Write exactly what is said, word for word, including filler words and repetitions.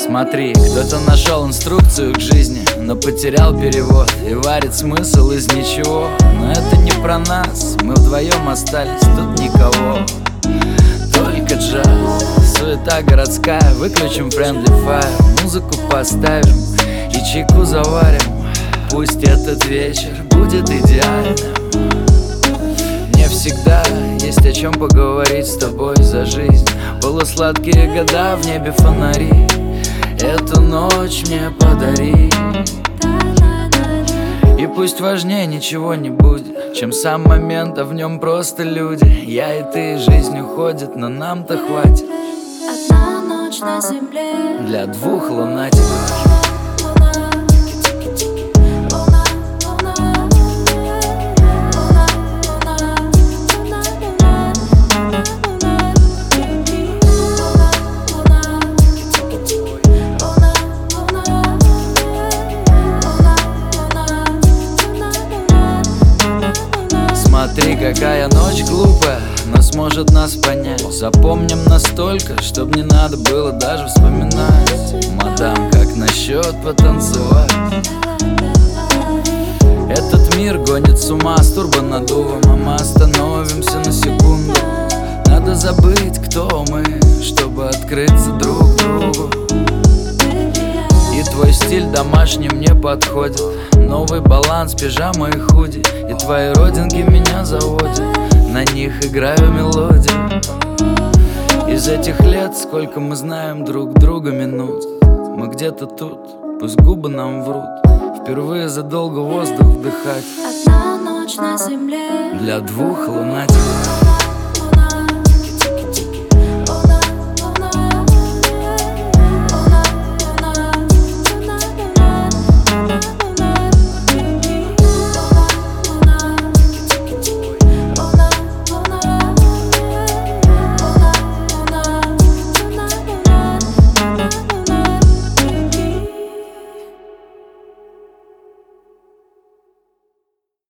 Смотри, кто-то нашел инструкцию к жизни, но потерял перевод и варит смысл из ничего. Но это не про нас, мы вдвоем остались, тут никого. Только джаз, суета городская, выключим friendly fire, музыку поставим и чайку заварим. Пусть этот вечер будет идеальным. Мне всегда есть о чем поговорить с тобой за жизнь. Полусладкие года, в небе фонари, эту ночь мне подари. И пусть важнее ничего не будет, чем сам момент, а в нем просто люди. Я и ты, жизнь уходит, но нам-то хватит. Одна ночь на земле для двух лунатиков. Смотри, какая ночь глупая, но сможет нас понять. Запомним настолько, чтоб не надо было даже вспоминать. Мадам, как насчет потанцевать? Этот мир гонит с ума с турбонаддувом, а мы остановимся на секунду. Надо забыть, кто мы, чтобы открыться друг другу. И твой стиль домашний мне подходит, новый баланс, пижама и худи. И твои родинки меня заводят, на них играю мелодию. Из этих лет, сколько мы знаем друг друга минут, мы где-то тут, пусть губы нам врут. Впервые за долго воздух вдыхать одна ночь на земле для двух лунатиков.